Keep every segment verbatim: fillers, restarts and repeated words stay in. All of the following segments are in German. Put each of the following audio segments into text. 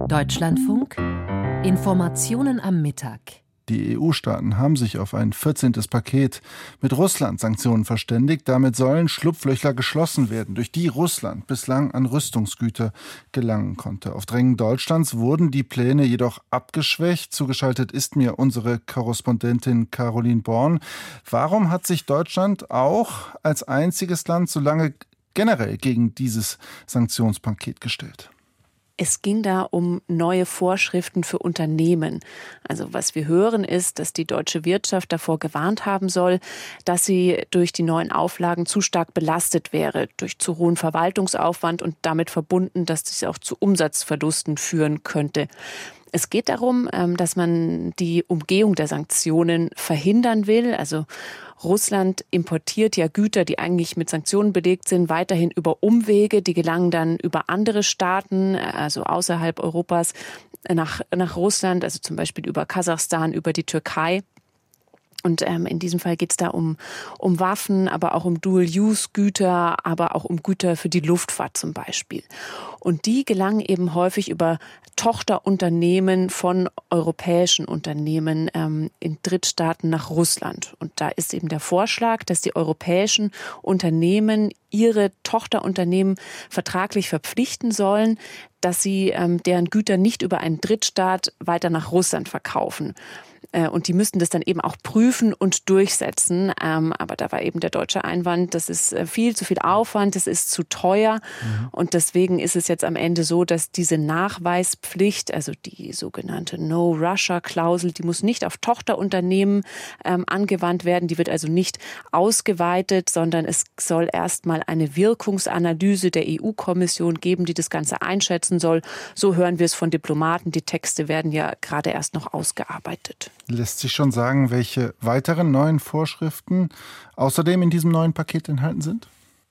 Deutschlandfunk. Informationen am Mittag. Die E U-Staaten haben sich auf ein vierzehntes Paket mit Russland-Sanktionen verständigt. Damit sollen Schlupflöcher geschlossen werden, durch die Russland bislang an Rüstungsgüter gelangen konnte. Auf Drängen Deutschlands wurden die Pläne jedoch abgeschwächt. Zugeschaltet ist mir unsere Korrespondentin Caroline Born. Warum hat sich Deutschland auch als einziges Land so lange generell gegen dieses Sanktionspaket gestellt? Es ging da um neue Vorschriften für Unternehmen. Also was wir hören ist, dass die deutsche Wirtschaft davor gewarnt haben soll, dass sie durch die neuen Auflagen zu stark belastet wäre, durch zu hohen Verwaltungsaufwand und damit verbunden, dass das auch zu Umsatzverlusten führen könnte. Es geht darum, dass man die Umgehung der Sanktionen verhindern will. Also Russland importiert ja Güter, die eigentlich mit Sanktionen belegt sind, weiterhin über Umwege. Die gelangen dann über andere Staaten, also außerhalb Europas, nach, nach Russland, also zum Beispiel über Kasachstan, über die Türkei. Und ähm, in diesem Fall geht es da um, um Waffen, aber auch um Dual-Use-Güter, aber auch um Güter für die Luftfahrt zum Beispiel. Und die gelangen eben häufig über Tochterunternehmen von europäischen Unternehmen ähm, in Drittstaaten nach Russland. Und da ist eben der Vorschlag, dass die europäischen Unternehmen ihre Tochterunternehmen vertraglich verpflichten sollen, dass sie ähm, deren Güter nicht über einen Drittstaat weiter nach Russland verkaufen. Und die müssten das dann eben auch prüfen und durchsetzen. Aber da war eben der deutsche Einwand, das ist viel zu viel Aufwand, das ist zu teuer. Mhm. Und deswegen ist es jetzt am Ende so, dass diese Nachweispflicht, also die sogenannte No-Russia-Klausel, die muss nicht auf Tochterunternehmen ähm, angewandt werden. Die wird also nicht ausgeweitet, sondern es soll erstmal eine Wirkungsanalyse der E U-Kommission geben, die das Ganze einschätzen soll. So hören wir es von Diplomaten. Die Texte werden ja gerade erst noch ausgearbeitet. Lässt sich schon sagen, welche weiteren neuen Vorschriften außerdem in diesem neuen Paket enthalten sind?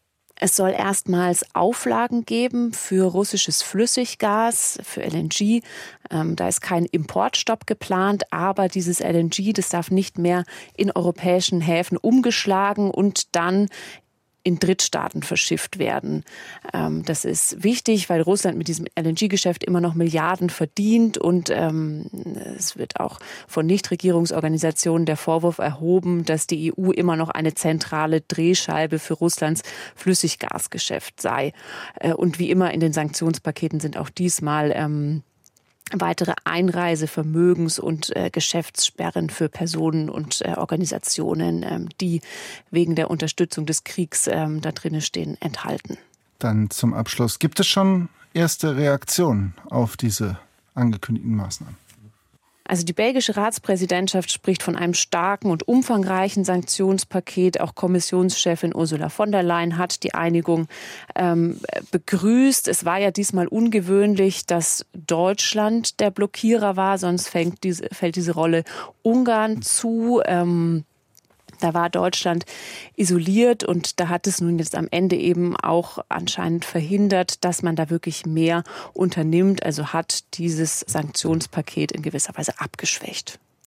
Es soll erstmals Auflagen geben für russisches Flüssiggas, für L N G. Ähm, da ist kein Importstopp geplant, aber dieses L N G, das darf nicht mehr in europäischen Häfen umgeschlagen und dann in Drittstaaten verschifft werden. Ähm, das ist wichtig, weil Russland mit diesem L N G-Geschäft immer noch Milliarden verdient und ähm, es wird auch von Nichtregierungsorganisationen der Vorwurf erhoben, dass die E U immer noch eine zentrale Drehscheibe für Russlands Flüssiggasgeschäft sei. Äh, und wie immer in den Sanktionspaketen sind auch diesmal ähm, weitere Einreise-, Vermögens- und äh, Geschäftssperren für Personen und äh, Organisationen, ähm, die wegen der Unterstützung des Kriegs ähm, da drinnen stehen, enthalten. Dann zum Abschluss. Gibt es schon erste Reaktionen auf diese angekündigten Maßnahmen? Also die belgische Ratspräsidentschaft spricht von einem starken und umfangreichen Sanktionspaket. Auch Kommissionschefin Ursula von der Leyen hat die Einigung ähm, begrüßt. Es war ja diesmal ungewöhnlich, dass Deutschland der Blockierer war, sonst fällt diese, fällt diese Rolle Ungarn zu. Ähm, Da war Deutschland isoliert und da hat es nun jetzt am Ende eben auch anscheinend verhindert, dass man da wirklich mehr unternimmt. Also hat dieses Sanktionspaket in gewisser Weise abgeschwächt.